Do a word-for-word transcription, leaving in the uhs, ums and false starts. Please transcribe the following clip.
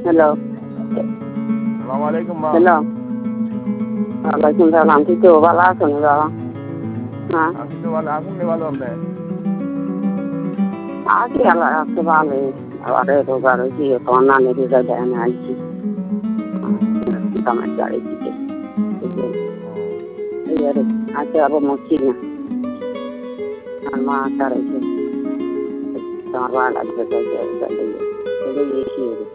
হ্যালো। সালাম আলাইকুম মা। হ্যালো। ওয়ালাইকুম সালাম। ঠিক তো ভালো আছেন বাবা? হ্যাঁ। আছি তো ভালো। আপনি ভালো আছেন? আছি আল্লাহ রাখছে ভালোই। আবার রোগার হয়েছি তোমার নানি রোজা দেয় না আইছি। আমার গাড়ি দিকে এই আর আছে আবার মরছি না। আর মা তার হয়েছে তোমার ভালো লাগবে তো এসে